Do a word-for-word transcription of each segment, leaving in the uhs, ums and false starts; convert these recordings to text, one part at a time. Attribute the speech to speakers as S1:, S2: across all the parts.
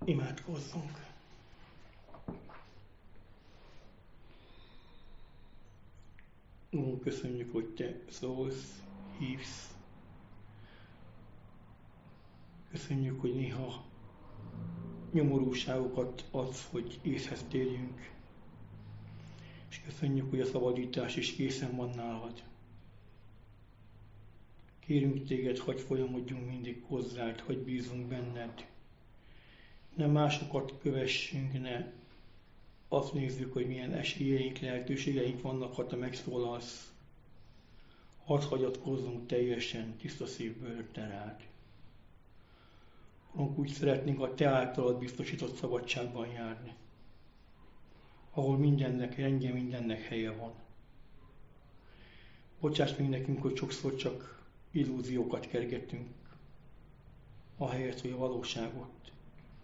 S1: Imádkozzunk. Úr, köszönjük, hogy Te szólsz, hívsz. Köszönjük, hogy néha nyomorúságokat adsz, hogy észhez térjünk. És köszönjük, hogy a szabadítás is készen van nálad. Kérünk Téged, hadd folyamodjunk mindig hozzád, hadd bízunk benned. Ne másokat kövessünk, ne azt nézzük, hogy milyen esélyeink, lehetőségeink vannak, ha Te megszólalsz. Hadd hagyatkozzunk teljesen, tiszta szívből Te rád. Úgy szeretnénk a Te általad biztosított szabadságban járni, ahol mindennek rendje, mindennek helye van. Bocsáss meg nekünk, hogy sokszor csak illúziókat kergetünk, ahelyett, hogy a valóságot,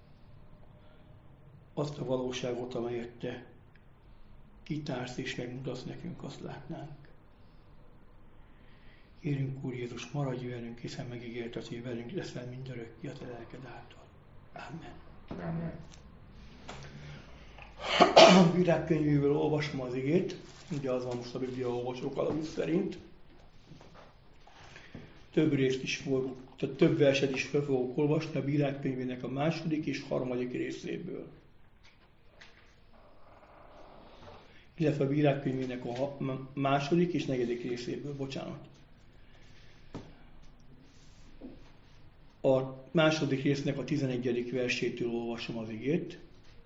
S1: azt a valóságot, amelyet Te kitársz és megmutatsz nekünk, azt látnánk. Kérünk, Úr Jézus, maradj velünk, hiszen megígérted, hogy velünk leszel mindörökké a Te lelked által. Amen.
S2: Amen.
S1: A Bírák könyvéből olvasom az igét, ugye az van most a Biblia olvasók alapú szerint. Több részt is fogok, tehát több verset is fel fogok olvasni a Bírák könyvének a második és harmadik részéből. Illetve a Bírák könyvének a második és negyedik részéből, bocsánat. A második résznek a tizenegyedik versétől olvasom az igét.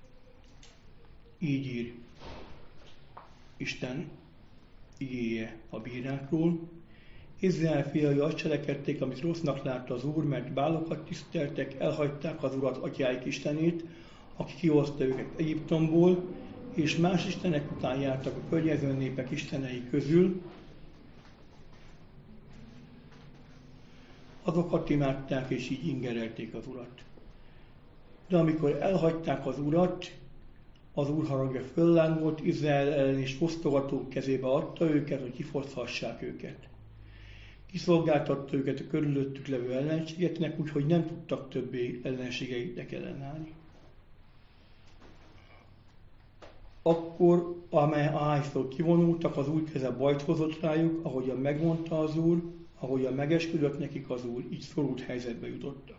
S1: Így ír Isten igéje a bírákról. Izrael fiai azt cselekedték, amit rossznak látta az Úr, mert bálokat tiszteltek, elhagyták az Urat, atyáik Istenét, aki kihozta őket Egyiptomból, és más istenek után jártak a környező népek istenei közül. Azokat imádták, és így ingerelték az Urat. De amikor elhagyták az Urat, az Úr haragja föllángolt Izrael ellen, és fosztogatók kezébe adta őket, hogy kifoszhassák őket. Kiszolgáltatta őket a körülöttük levő ellenségeknek, úgyhogy nem tudtak többé ellenségeiknek ellenállni. Akkor, amely Ájsztól kivonultak, az Úr keze bajt hozott rájuk, ahogyan megmondta az Úr, ahogyan megesküdött nekik az Úr, így szorult helyzetbe jutottak.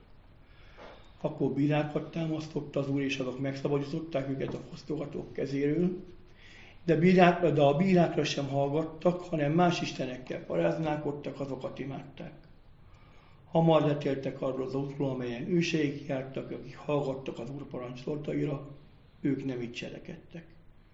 S1: Akkor bírákat támasztott az Úr, és azok megszabadították őket a fosztogatók kezéről, de, bírákra, de a bírákra sem hallgattak, hanem más istenekkel paráználkodtak, azokat imádták. Hamar letértek arról az útról, amelyen őseik jártak, akik hallgattak az Úr parancsolataira, ők nem így cselekedtek.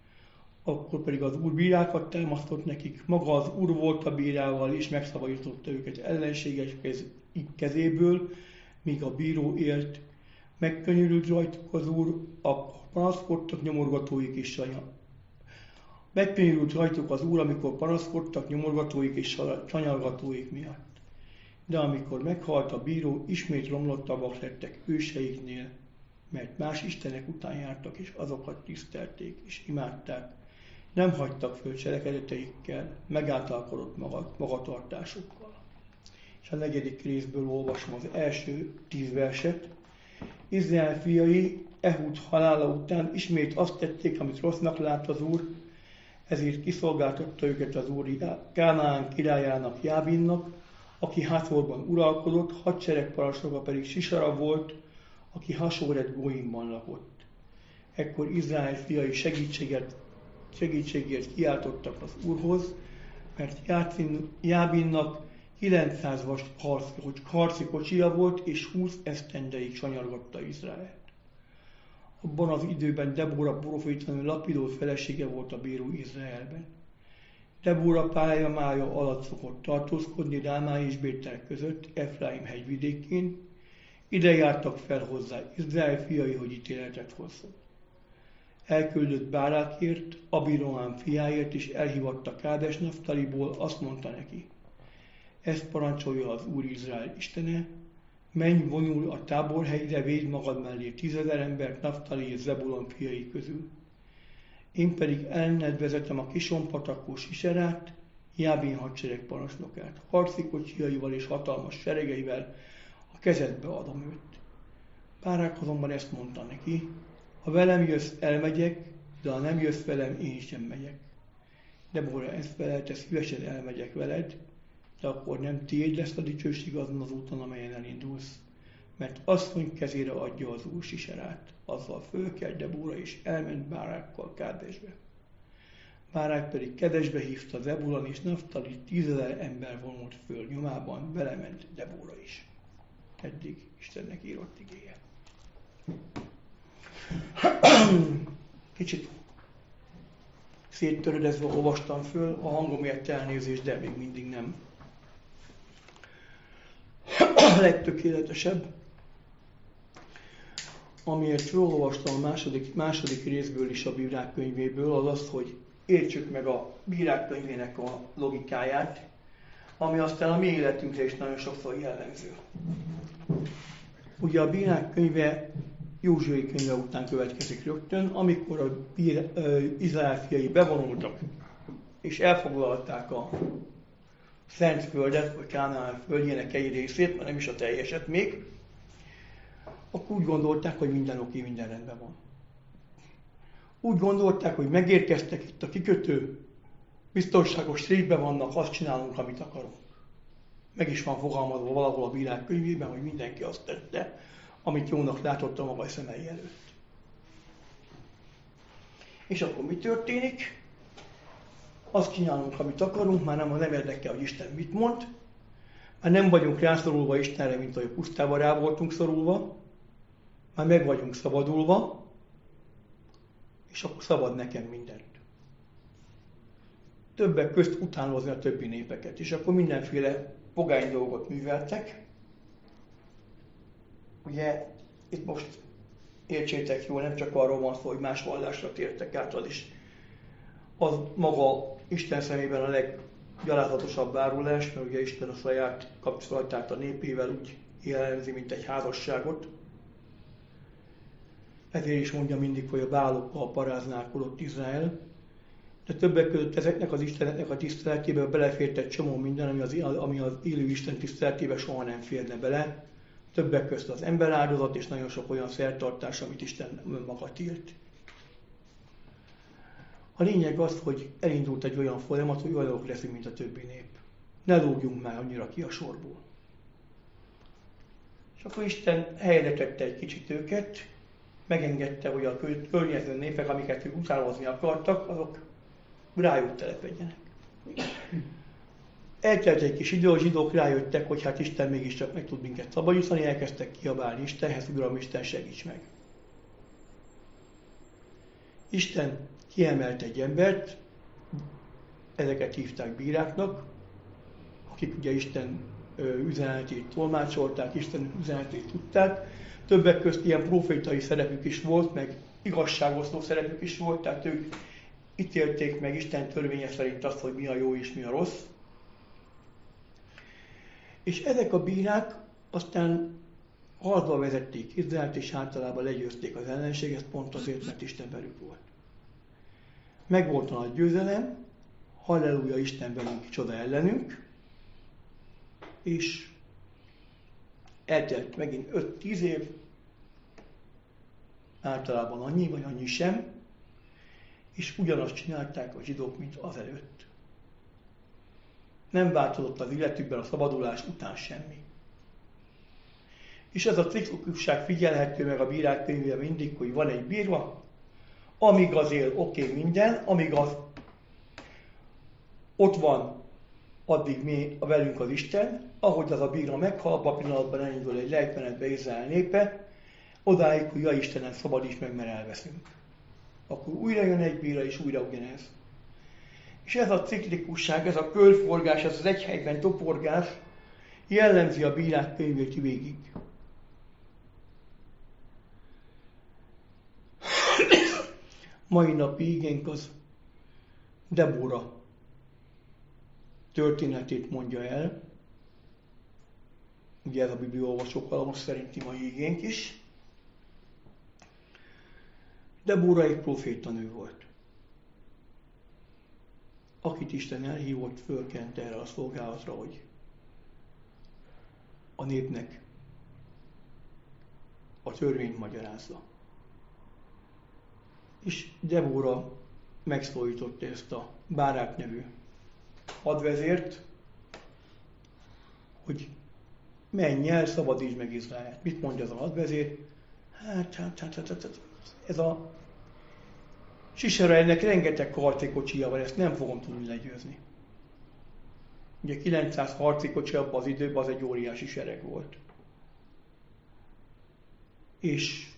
S1: Akkor pedig az Úr bírákat támasztott nekik, maga az Úr volt a bírával, és megszabadította őket ellenséges kezéből, míg a bíró élt. Megkönyörült rajtuk az Úr, akkor panaszkodtak nyomorgatóik és sanya. Megkönyörült rajtuk az Úr, amikor panaszkodtak nyomorgatóik és sanyargatóik miatt. De amikor meghalt a bíró, ismét romlottabbak lettek őseiknél, mert más istenek után jártak, és azokat tisztelték és imádták. Nem hagytak föl cselekedeteikkel, megáltalkodott magatartásukkal. És a negyedik részből olvasom az első tíz verset. Izrael fiai Ehud halála után ismét azt tették, amit rossznak lát az Úr, ezért kiszolgáltatta őket az Úr Kánaán királyának, Jábinnak, aki Hászorban uralkodott, hadseregparancsnoka pedig Sisara volt, aki Hasoret Góimban lakott. Ekkor Izrael fiai segítséget, segítségért kiáltottak az Úrhoz, mert Jábinnak kilencszáz vas harci kocsija volt, és húsz esztendeig sanyargatta Izraelt. Abban az időben Debóra profétanő Lapidó felesége volt a bíró Izraelben. Debóra pályamája alatt szokott tartózkodni Rámá és Bétel között, Efraim hegyvidékén. Ide jártak fel hozzá Izrael fiai, hogy ítéletet hozzon. Elküldött Bárákért, Abiroám fiáért, és elhívatta Kádes Naftaliból, azt mondta neki: ezt parancsolja az Úr Izrael Istene, menj, vonul a táborhegyre, védd magad mellé tízezer embert Naftali és Zebulon fiai közül. Én pedig ellened vezetem a Kison-patakó Siserát, Jábin hadsereg parancsnokát, harci kocsijaival és hatalmas seregeivel, a kezedbe adom őt. Bárák azonban ezt mondta neki, ha velem jössz, elmegyek, de ha nem jössz velem, én sem megyek. Debóra ezt felelte, szívesen elmegyek veled, de akkor nem tiéd lesz a dicsőség azon az úton, amelyen elindulsz, mert asszony kezére adja az Úr Siserát. Azzal fölkelt Debóra, és elment Bárákkal Kádesbe. Bárák pedig Kedesbe hívta Zebulon és Naftali, tízezer ember vonult föl nyomában, belement Debóra is. Eddig Istennek írott igéje. Kicsit széttörödezve olvastam föl, a hangomért elnézést, de még mindig nem legtökéletesebb. Amiért felolvastam a második, második részből is a Bírák könyvéből, az az, hogy értsük meg a Bírák könyvének a logikáját, ami aztán a mi életünkre is nagyon sokszor jellemző. Ugye a Bírák könyve Józsué könyve után következik rögtön, amikor a bír, ö, Izrael fiai bevonultak, és elfoglalták a Szent Földet, vagy Kánaán földjének egy részét, mert nem is a teljeset még, akkor úgy gondolták, hogy minden oké, minden rendben van. Úgy gondolták, hogy megérkeztek itt a kikötő, biztonságos részben vannak, azt csinálunk, amit akarunk. Meg is van fogalmazva valahol a Bírák könyvében, hogy mindenki azt tette, amit jónak látott a maga szemei előtt. És akkor mi történik? Azt csinálunk, amit akarunk, már nem, nem érdekel, hogy Isten mit mond, már nem vagyunk rászorulva Istenre, mint ahogy a pusztába rá voltunk szorulva, már meg vagyunk szabadulva, és akkor szabad nekem mindent. Többek közt utánozni a többi népeket, és akkor mindenféle pogány dolgot műveltek. Ugye itt most értsétek jól, nem csak arról van szó, hogy más vallásra tértek át, az is az maga Isten szemében a leggyalázatosabb árulás, mert ugye Isten a saját kapcsolatát a népével úgy jellemzi, mint egy házasságot. Ezért is mondja mindig, hogy a bálokkal paráználkodott Izrael. De többek között ezeknek az Isteneknek a tiszteletébe belefért egy csomó minden, ami az, ami az élő Isten tiszteletébe soha nem férne bele. Többek között az emberáldozat és nagyon sok olyan szertartás, amit Isten önmaga tilt. A lényeg az, hogy elindult egy olyan folyamat, hogy olyanok leszünk, mint a többi nép. Ne lógjunk már annyira ki a sorból. És akkor Isten helyre tette egy kicsit őket, megengedte, hogy a környező népek, amiket ők utánozni akartak, azok rájuk telepedjenek. Eltelt egy kis idő, a zsidók rájöttek, hogy hát Isten mégiscsak meg tud minket szabadítani, elkezdtek kiabálni Istenhez, Uram, Isten, segíts meg! Isten kiemelt egy embert, ezeket hívták bíráknak, akik ugye Isten üzenetét tolmácsolták, Isten üzenetét tudták. Többek közt ilyen profétai szerepük is volt, meg igazságosztó szerepük is volt, tehát ők ítélték meg Isten törvénye szerint azt, hogy mi a jó és mi a rossz. És ezek a bírák aztán harcba vezették Izraelt, és általában legyőzték az ellenséget, pont azért, mert Isten velük volt. Megvolt a nagy győzelem, halleluja, Isten velünk, csoda ellenünk, és eltelt megint öt-tíz év, általában annyi, vagy annyi sem, és ugyanazt csinálták a zsidók, mint azelőtt. Nem változott az életükben a szabadulás után semmi. És ez a ciklikusság figyelhető meg a Bírák könyvében mindig, hogy van egy bírva, amíg az él, oké okay, minden, amíg az ott van, addig mi a velünk az Isten, ahogy az a bírva meghal, abban a pillanatban elindul egy lejtmenetbe Izrael népe, odáig, hogy ja Istenem, szabadíts meg, mert elveszünk. Akkor újra jön egy bírva, és újra ugyanez. És ez a ciklikusság, ez a körforgás, ez az egy helyben toporgás jellemzi a Bírák könyvét végig. Mai napi igénk az Debóra történetét mondja el. Ugye ez a bibliaolvasók valamos szerinti mai igénk is. Debóra egy profétanő volt, akit Isten elhívott, fölkent erre a szolgálatra, hogy a népnek a törvényt magyarázza. És Debóra megszólította ezt a Bárák nevű hadvezért, hogy menj el, szabadítsd meg Izraelt. Mit mondja az a hadvezér? Hát, hát, hát, hát, hát ez a Sisera, ennek rengeteg harcikocsija van, ezt nem fogom tudni legyőzni. Ugye kilencszáz harcikocsi abban az időben az egy óriási sereg volt. És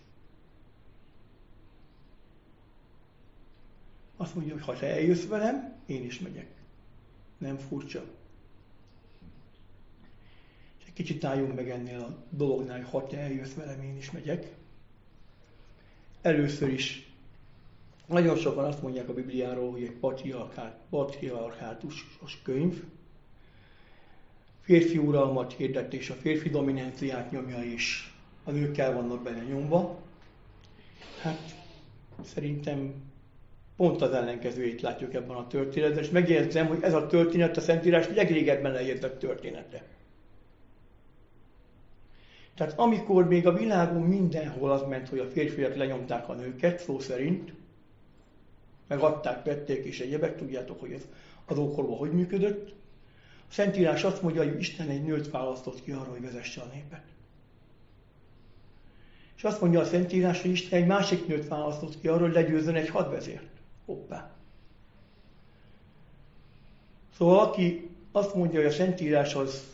S1: azt mondja, hogy ha te eljössz velem, én is megyek. Nem furcsa? És egy kicsit álljunk meg ennél a dolognál, hogy ha te eljössz velem, én is megyek. Először is nagyon sokan azt mondják a Bibliáról, hogy egy patriarchátusos könyv, férfi uralmat hirdet és a férfi dominanciát nyomja, és a nőkkel vannak benne nyomva. Hát szerintem pont az ellenkezőjét látjuk ebben a történetben, és megjegyzem, hogy ez a történet a Szentírás legrégebben lejegyzett története. Tehát amikor még a világon mindenhol az ment, hogy a férfiak lenyomták a nőket, szó szerint, megadták, vették és egyebek, tudjátok, hogy ez az ókorban hogy működött. A Szentírás azt mondja, hogy Isten egy nőt választott ki arra, hogy vezesse a népet. És azt mondja a Szentírás, hogy Isten egy másik nőt választott ki arra, hogy legyőzzön egy hadvezért. Hoppá. Szóval aki azt mondja, hogy a Szentírás az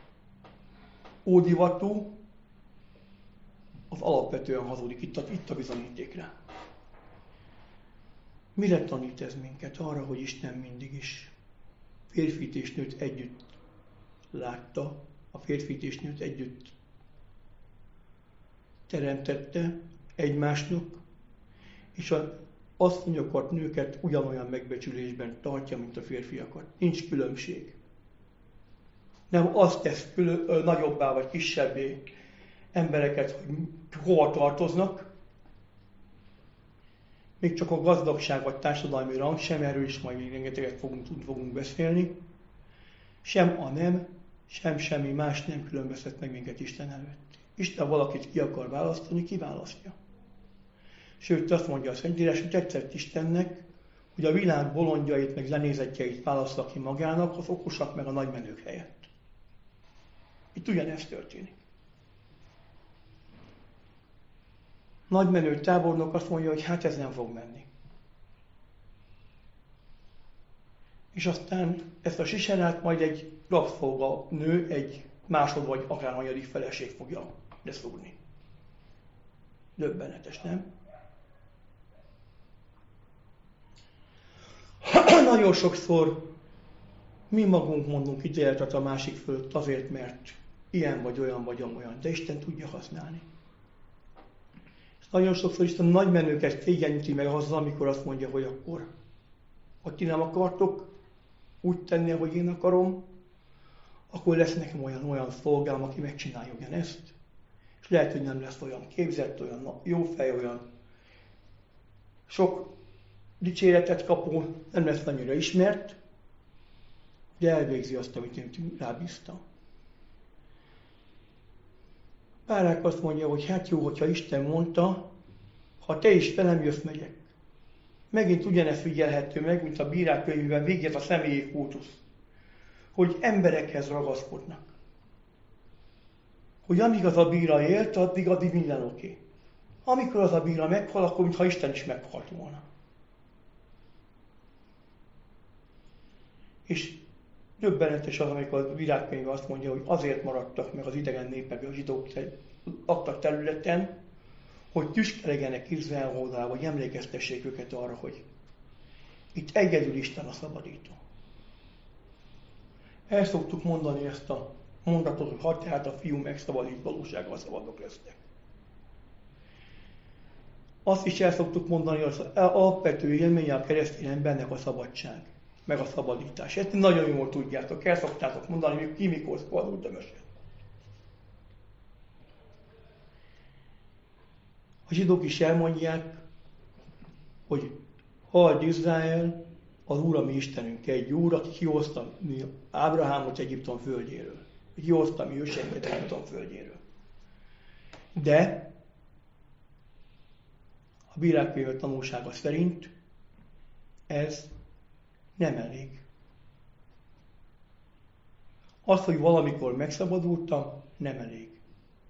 S1: ódivatú, az alapvetően hazudik. Itt a, itt a bizonyíték rá. Mire tanít ez minket? Arra, hogy Isten mindig is férfit és nőt együtt látta, a férfit és nőt együtt teremtette egymásnak, és az asszonyokat, nőket ugyanolyan megbecsülésben tartja, mint a férfiakat. Nincs különbség. Nem azt tesz külön, nagyobbá vagy kisebbé embereket, hogy hova tartoznak, még csak a gazdagság vagy társadalmi rang sem, erről is majd még rengeteget fogunk, fogunk beszélni, sem a nem, sem semmi más nem különböztet meg minket Isten előtt. Isten valakit ki akar választani, kiválasztja. Sőt, azt mondja a Szentírás, hogy tetszett Istennek, hogy a világ bolondjait meg lenézetjeit választa ki magának, az okosak meg a nagymenők helyett. Itt ugyanezt történik. Nagymenő tábornok azt mondja, hogy hát ez nem fog menni. És aztán ezt a Siserát majd egy rabszolga nő, egy másod vagy akár hanyadik feleség fogja leszúrni. Döbbenetes, nem? Nagyon sokszor mi magunk mondunk ítéletet a másik fölött azért, mert ilyen vagy olyan vagy olyan, de Isten tudja használni. És nagyon sokszor Isten nagymenőket szégyeníti meg azzal, amikor azt mondja, hogy akkor, ha ti nem akartok úgy tenni, ahogy én akarom, akkor lesz nekem olyan, olyan szolgám, aki megcsinálja ugyanezt, és lehet, hogy nem lesz olyan képzett, olyan jó fej, olyan sok dicséretet kapó, nem lesz annyira ismert, de elvégzi azt, amit én rábíztam. Bárák azt mondja, hogy hát jó, hogyha Isten mondta, ha te is velem jössz, megyek. Megint ugyanezt figyelhető meg, mint a Bírák könyvében végez a személyi kultusz. Hogy emberekhez ragaszkodnak. Hogy amíg az a bíra élt, addig, addig minden oké. Okay. Amikor az a bíra meghal, akkor mintha Isten is meghalt volna. És döbbenetes az, amikor a Bírák könyve azt mondja, hogy azért maradtak meg az idegen népek, a zsidók adtak területen, hogy tüskelegenek Izrael oldalába, vagy emlékeztessék őket arra, hogy itt egyedül Isten a szabadító. El szoktuk mondani ezt a mondatot, hogy ha tehát a fiú megszabadít, valósággal szabadok lesznek. Azt is el szoktuk mondani, hogy az alapvető élménye a keresztény embernek a szabadság, meg a szabadítás. Ezt nagyon jól tudjátok, el szoktátok mondani, hogy ki mikor szabadult a mesél. A zsidók is elmondják, hogy halld Izrael, az Úr a mi Istenünk egy Úr, aki kihozta Ábrahámot Egyiptom földjéről. Kihozta mi őseinket Egyiptom földjéről. De a Bírák tanulsága szerint ez nem elég. Az, hogy valamikor megszabadultam, nem elég.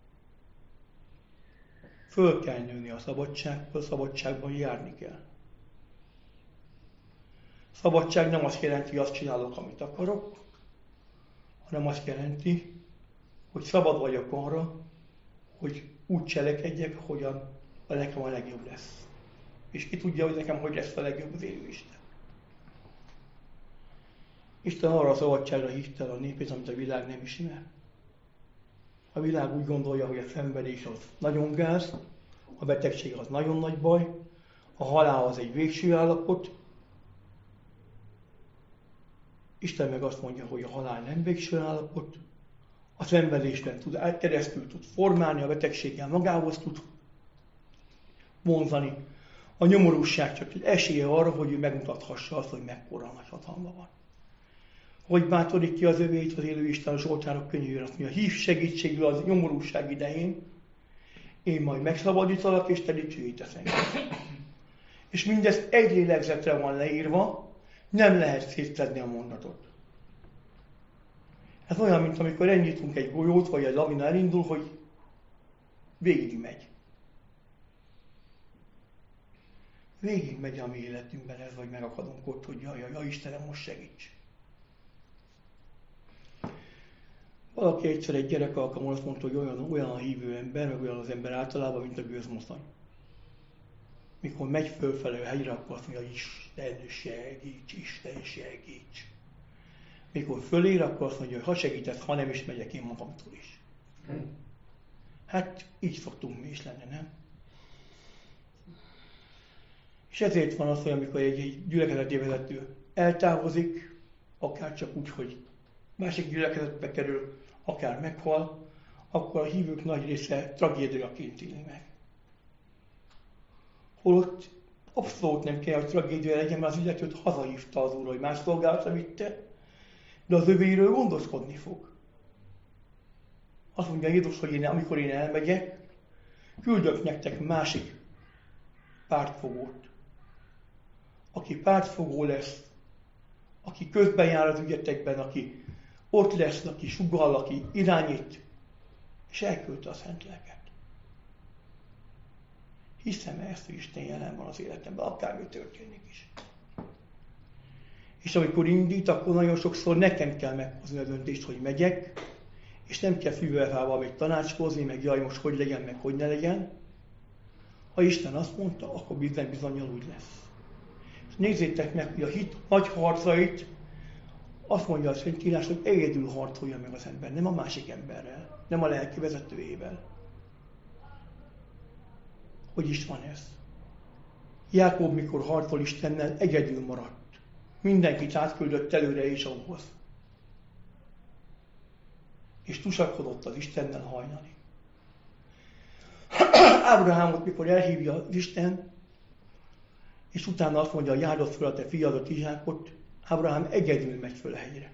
S1: Föl kell nőni a szabadságból, a szabadságban járni kell. Szabadság nem azt jelenti, hogy azt csinálok, amit akarok, hanem azt jelenti, hogy szabad vagyok arra, hogy úgy cselekedjek, hogyan nekem a legjobb lesz. És ki tudja, hogy nekem hogy lesz a legjobb, az élő Isten. Isten arra a szabadságra hívta el a népét, amit a világ nem ismer. A világ úgy gondolja, hogy a szenvedés az nagyon gáz, a betegség az nagyon nagy baj, a halál az egy végső állapot. Isten meg azt mondja, hogy a halál nem végső állapot, a szenvedésben tud, keresztül tud formálni, a betegséggel magához tud vonzani. A nyomorúság csak egy esélye arra, hogy ő megmutathassa azt, hogy mekkora nagy hatalma van. Hogy bátorik ki az övét az élő Isten a Zsoltárok könyvében, azt mondja, hív segítségül az nyomorúság idején, én majd megszabadítalak, és te dicsőítesz engem. És mindezt egy lélegzetre van leírva, nem lehet szétszedni a mondatot. Ez olyan, mint amikor elnyitunk egy golyót, vagy egy lavina elindul, hogy végig megy. Végig megy a mi életünkben ez, vagy megakadunk ott, hogy jaj, jaj, jaj, Istenem, most segíts. Valaki egyszer egy gyerek alkalommal azt mondta, hogy olyan, olyan a hívő ember, meg olyan az ember általában, mint a gőzmoszony. Mikor megy fölfelé a hegyre, akkor azt mondja, Isten segíts, Isten segíts. Mikor fölér, akkor azt mondja, hogy ha segítesz, ha nem is megyek én magamtól is. Hát így szoktunk mi is lenni, nem? És ezért van az, hogy amikor egy, egy gyülekezeti vezető eltávozik, akár csak úgy, hogy másik gyülekezetbe kerül, akár meghal, akkor a hívők nagy része tragédiaként éli meg. Holott abszolút nem kell, hogy tragédia legyen, mert az illetőt hazahívta az Úr, hogy más szolgálatra vitte, de az övéről gondoskodni fog. Azt mondja Jézus, hogy én, amikor én elmegyek, küldök nektek másik pártfogót, aki pártfogó lesz, aki közben jár az ügyetekben, aki ott lesz, aki sugall, aki irányít, és elküldte a Szent Lelket. Hiszem ezt, hogy Isten jelen van az életemben, akármi történik is. És amikor indít, akkor nagyon sokszor nekem kell meghozni a döntést, hogy megyek, és nem kell fűvelfával még tanácskozni, meg jaj, most hogy legyen, meg hogy ne legyen. Ha Isten azt mondta, akkor bizony bizonnyal úgy lesz. És nézzétek meg, hogy a hit nagy harcait, azt mondja a Szentírás, hogy egyedül harcolja meg az ember, nem a másik emberrel, nem a lelki vezetőjével. Hogy is van ez? Jákob, mikor harcol Istennel, egyedül maradt. Mindenkit átküldött előre és ahhoz. És tusakodott az Istennel hajnali. Ábrahámot, mikor elhívja az Isten, és utána azt mondja, járd föl a te fiadat, Izsákot, Ábrahám egyedül megy föl a hegyre.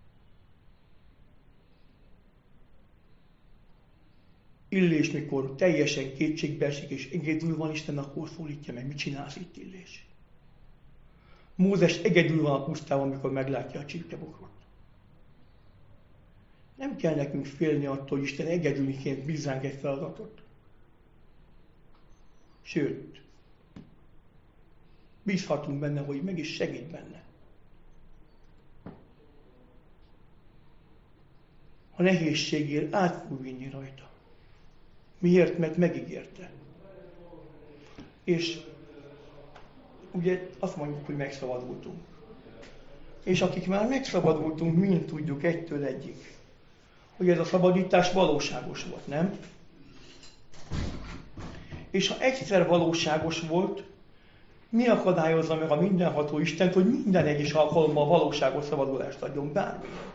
S1: Illés, mikor teljesen kétségbe esik, és egyedül van Isten, akkor szólítja meg, mit csinálsz itt, Illés? Mózes egyedül van a pusztában, amikor meglátja a csirkebokrot. Nem kell nekünk félni attól, hogy Isten egyedüliként bízzánk egy feladatot. Sőt, bízhatunk benne, hogy meg is segít benne. A nehézségért át fog vinni rajta. Miért? Mert megígérte. És ugye azt mondjuk, hogy megszabadultunk. És akik már megszabadultunk, mind tudjuk egytől egyig, hogy ez a szabadítás valóságos volt, nem? És ha egyszer valóságos volt, mi akadályozza meg a mindenható Istent, hogy minden egyes alkalommal valóságos szabadulást adjon bármilyen?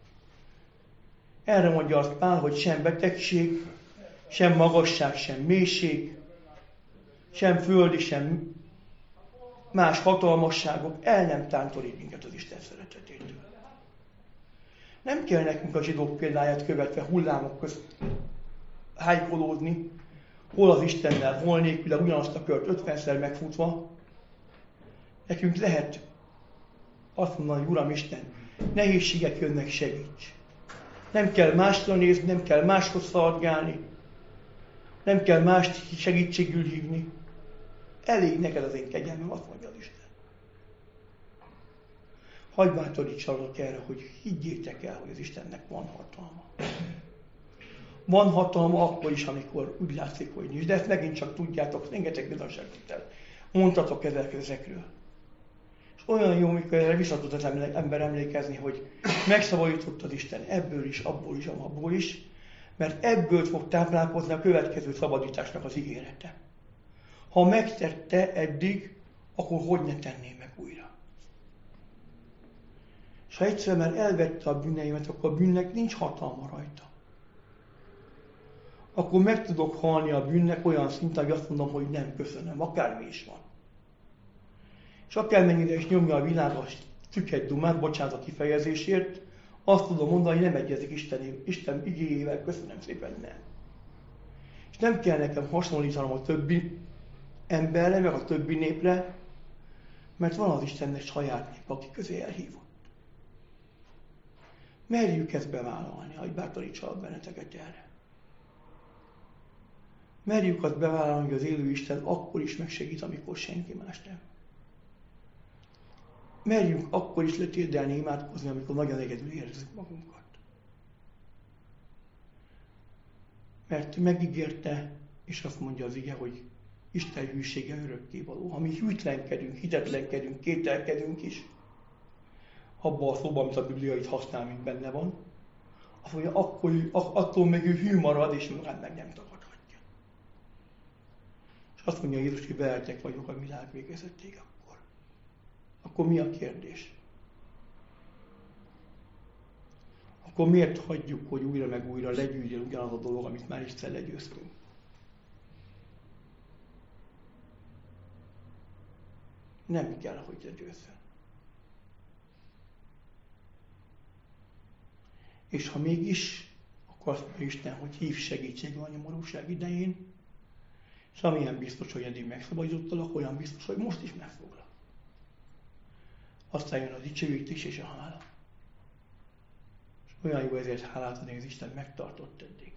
S1: Erre mondja azt Pál, hogy sem betegség, sem magasság, sem mélység, sem földi, sem más hatalmasságok el nem tántorít minket az Isten szeretetétől. Nem kell nekünk a zsidók példáját követve hullámok közt hájkolódni, hol az Istennel, hol nélküle ugyanazt a kört ötvenszer megfutva, nekünk lehet azt mondani, hogy Uram Isten, nehézségek jönnek, segíts. Nem kell másra nézni, nem kell máshoz szaladgálni, nem kell mást segítségül hívni. Elég neked az én kegyelmem, azt mondja az Isten. Hagyj bátorítsalak erre, hogy higgyétek el, hogy az Istennek van hatalma. Van hatalma akkor is, amikor úgy látszik, hogy nincs. De ezt megint csak tudjátok, rengeteg bizonságtételt mondtatok ezekről. És olyan jó, amikor erre vissza tud az ember emlékezni, hogy megszabadított az Isten ebből is, abból is, abból is, mert ebből fog táplálkozni a következő szabadításnak az ígérete. Ha megtette eddig, akkor hogy ne tenné meg újra? És ha egyszer már elvette a bűneimet, akkor a bűnnek nincs hatalma rajta. Akkor meg tudok halni a bűnnek olyan szinten, hogy azt mondom, hogy nem köszönöm, akármi is van. És akármennyire is nyomja a világ a tüket dumát, bocsánat a kifejezésért, azt tudom mondani, hogy nem egyezik Isten, Isten igéjével, köszönöm szépen, nem. És nem kell nekem hasonlítanom a többi emberre, meg a többi népre, mert van az Istennek saját nép, aki közé elhívott. Merjük ezt bevállalni, hogy bátorítsalak benneteket erre. Merjük azt bevállalni, hogy az élő Isten akkor is megsegít, amikor senki más nem. Merjünk akkor is letérdelni, imádkozni, amikor nagyon egyedül érezzük magunkat. Mert megígérte, és azt mondja az ige, hogy Isten hűsége örökkévaló. Ha mi hűtlenkedünk, hitetlenkedünk, kételkedünk is, abban a szóban, amit a Biblia itt használ, mint benne van, azt mondja, akkor, attól meg ő hű marad, és magát meg nem tagadhatja. És azt mondja Jézus, hogy veletek vagyok a világ végezetéig akkor. Akkor mi a kérdés? Akkor miért hagyjuk, hogy újra meg újra legyűjjön ugyanaz a dolog, amit már egyszer legyőztünk? Nem kell, hogy legyőzzön. És ha mégis, akkor azt mondja Isten, hogy hív segítségül a nyomorúság idején, és amilyen biztos, hogy eddig megszabadítottalak, olyan biztos, hogy most is megfoglak. Aztán jön a dicsőítés és a hála. És olyan jó ezért hálát adni, hogy az Isten megtartott eddig.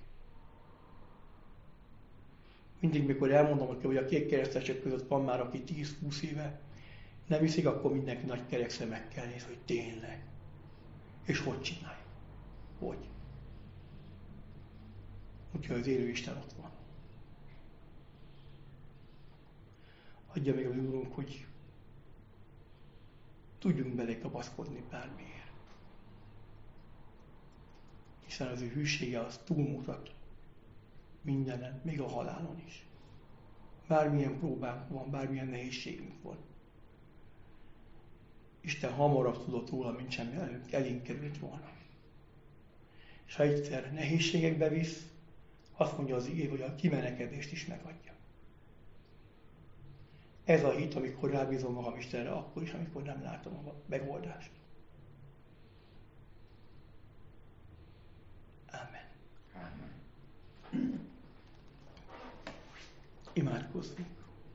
S1: Mindig, mikor elmondom, hogy a kék keresztesek között van már, aki tíz-húsz éve nem hiszik, akkor mindenki nagy kerek szemekkel néz, hogy tényleg. És hogy csinálja? Hogy? Úgyhogy az élő Isten ott van. Adja meg az Úrunk, hogy tudjunk bele kapaszkodni bármiért. Hiszen az ő hűsége az túlmutat mindenen, még a halálon is. Bármilyen próbánk van, bármilyen nehézségünk van. Isten hamarabb tudott róla, mint semmi előtt elénk került volna. És ha egyszer nehézségekbe visz, azt mondja az igé, hogy a kimenekedést is megadja. Ez a hit, amikor rábízom magam Istenre, akkor is, amikor nem látom a megoldást. Amen. Amen. Imádkozzunk.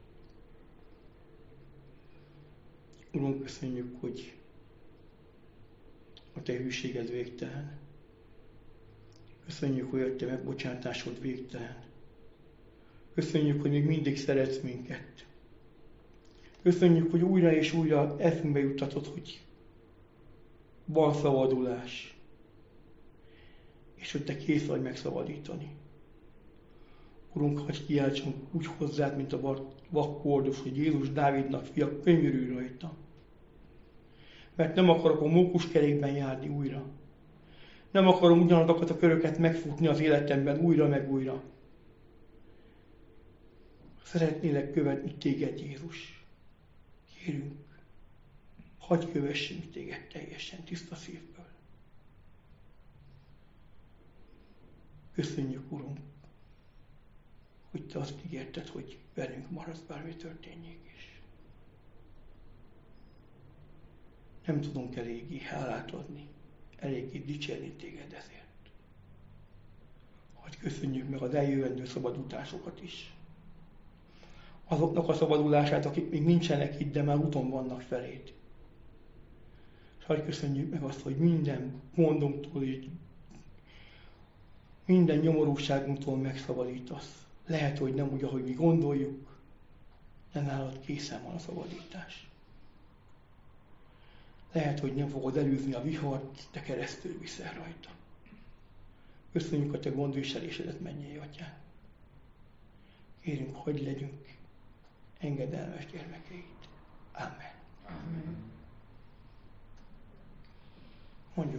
S1: Urunk, köszönjük, hogy a Te hűséged végtelen. Köszönjük, hogy a Te megbocsátásod végtelen. Köszönjük, hogy még mindig szeretsz minket. Köszönjük, hogy újra és újra eszünkbe juttatod, hogy van szabadulás, és hogy Te kész vagy megszabadítani. Urunk, hagyj kiáltsunk úgy hozzád, mint a vakkordos, hogy Jézus Dávidnak fia, könyörülj rajta. Mert nem akarok a mókuskerékben járni újra. Nem akarom ugyanazokat a köröket megfutni az életemben újra meg újra. Szeretnélek követni téged, Jézus. Kérünk, hagyj kövessünk téged teljesen, tiszta szívből. Köszönjük, Urunk, hogy Te azt ígérted, hogy velünk maradsz, bármi történjék is. Nem tudunk eléggé hálát adni, eléggé dicsérni téged ezért. hogy köszönjük meg az eljövendő szabadulásokat is. Azoknak a szabadulását, akik még nincsenek itt, de már úton vannak feléd. És hogy köszönjük meg azt, hogy minden gondunktól és minden nyomorúságunktól megszabadítasz. Lehet, hogy nem úgy, ahogy mi gondoljuk, de nálad készen van a szabadítás. Lehet, hogy nem fogod előzni a vihart, de keresztül viszel rajta. Köszönjük a te gondviselésedet, mennyei atyán. Kérünk, hogy legyünk engedelmes gyermekeid. Amen.
S2: Amen.
S1: Mondjuk